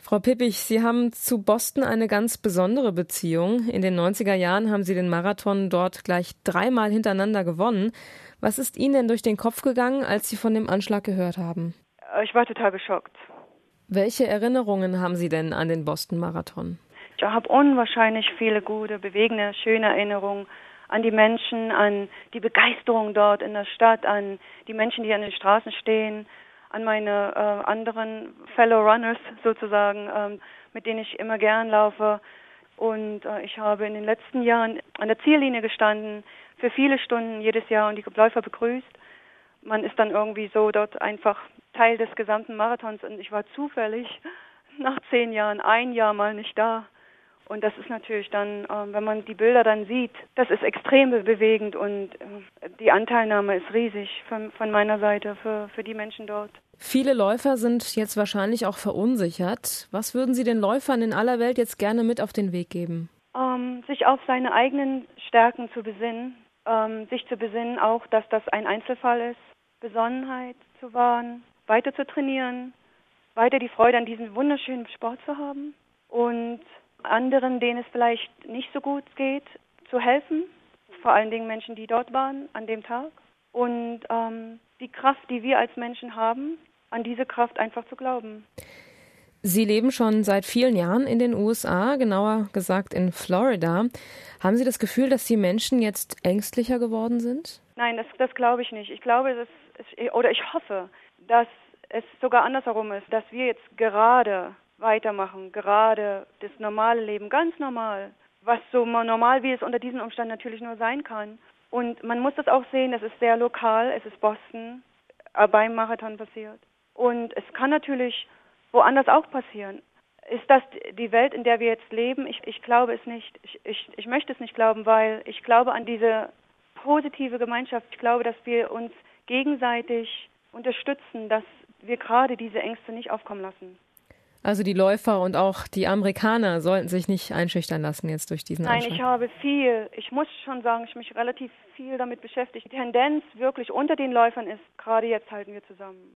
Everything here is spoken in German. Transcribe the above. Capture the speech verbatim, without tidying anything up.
Frau Pippich, Sie haben zu Boston eine ganz besondere Beziehung. In den neunziger Jahren haben Sie den Marathon dort gleich dreimal hintereinander gewonnen. Was ist Ihnen denn durch den Kopf gegangen, als Sie von dem Anschlag gehört haben? Ich war total geschockt. Welche Erinnerungen haben Sie denn an den Boston-Marathon? Ich habe unwahrscheinlich viele gute, bewegende, schöne Erinnerungen an die Menschen, an die Begeisterung dort in der Stadt, an die Menschen, die an den Straßen stehen, an meine äh, anderen Fellow Runners sozusagen, ähm, mit denen ich immer gern laufe. Und äh, ich habe in den letzten Jahren an der Ziellinie gestanden, für viele Stunden jedes Jahr und die Läufer begrüßt. Man ist dann irgendwie so dort einfach Teil des gesamten Marathons und ich war zufällig nach zehn Jahren ein Jahr mal nicht da. Und das ist natürlich dann, äh, wenn man die Bilder dann sieht, das ist extrem bewegend und äh, die Anteilnahme ist riesig von, von meiner Seite für, für die Menschen dort. Viele Läufer sind jetzt wahrscheinlich auch verunsichert. Was würden Sie den Läufern in aller Welt jetzt gerne mit auf den Weg geben? Ähm, sich auf seine eigenen Stärken zu besinnen, ähm, sich zu besinnen auch, dass das ein Einzelfall ist, Besonnenheit zu wahren, weiter zu trainieren, weiter die Freude an diesem wunderschönen Sport zu haben und anderen, denen es vielleicht nicht so gut geht, zu helfen, vor allen Dingen Menschen, die dort waren an dem Tag. Und ähm, die Kraft, die wir als Menschen haben, an diese Kraft einfach zu glauben. Sie leben schon seit vielen Jahren in den U S A, genauer gesagt in Florida. Haben Sie das Gefühl, dass die Menschen jetzt ängstlicher geworden sind? Nein, das, das glaube ich nicht. Ich glaube, dass es, oder ich hoffe, dass es sogar andersherum ist, dass wir jetzt gerade weitermachen, gerade das normale Leben, ganz normal, was so normal wie es unter diesen Umständen natürlich nur sein kann. Und man muss das auch sehen, es ist sehr lokal, es ist Boston, äh, beim Marathon passiert. Und es kann natürlich woanders auch passieren. Ist das die Welt, in der wir jetzt leben? Ich, ich glaube es nicht. Ich, ich, ich möchte es nicht glauben, weil ich glaube an diese positive Gemeinschaft. Ich glaube, dass wir uns gegenseitig unterstützen, dass wir gerade diese Ängste nicht aufkommen lassen. Also die Läufer und auch die Amerikaner sollten sich nicht einschüchtern lassen jetzt durch diesen Anschlag. Nein, ich habe viel, ich muss schon sagen, ich mich relativ viel damit beschäftigt. Die Tendenz wirklich unter den Läufern ist, gerade jetzt halten wir zusammen.